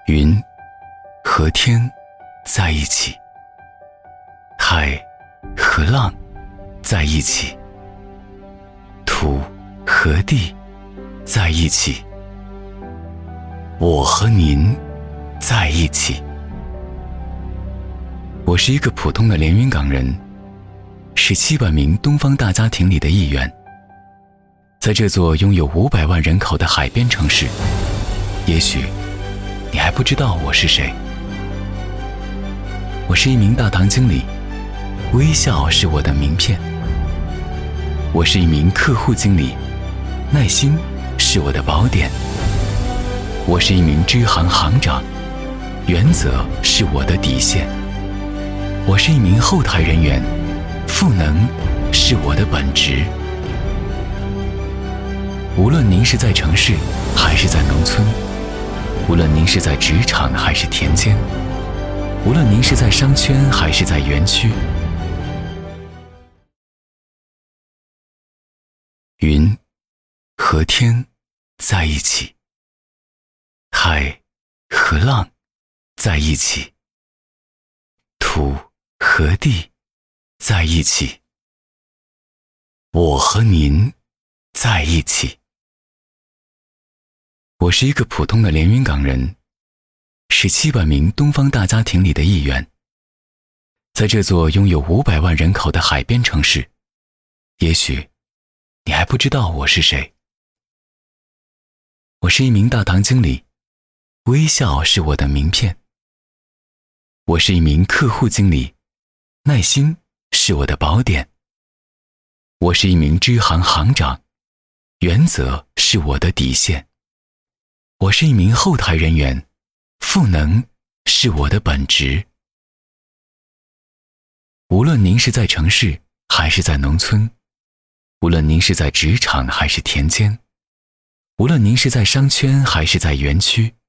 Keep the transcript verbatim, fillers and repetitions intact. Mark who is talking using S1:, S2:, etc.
S1: 云和天在一起，海和浪在一起，土和地在一起，我和您在一起。我是一个普通的连云港人，是七百名东方大家庭里的一员。在这座拥有五百万人口的海边城市，也许你还不知道我是谁。我是一名大堂经理，微笑是我的名片。我是一名客户经理，耐心是我的宝典。我是一名支行行长，原则是我的底线。我是一名后台人员，赋能是我的本职。无论您是在城市还是在农村，无论您是在职场还是田间，无论您是在商圈还是在园区，云和天在一起，海和浪在一起，土和地在一起，我和您在一起。我是一个普通的连云港人，是七百名东方大家庭里的一员。在这座拥有五百万人口的海边城市，也许你还不知道我是谁。我是一名大堂经理，微笑是我的名片。我是一名客户经理，耐心是我的宝典。我是一名支行行长，原则是我的底线。我是一名后台人员，赋能是我的本职。无论您是在城市还是在农村，无论您是在职场还是田间，无论您是在商圈还是在园区，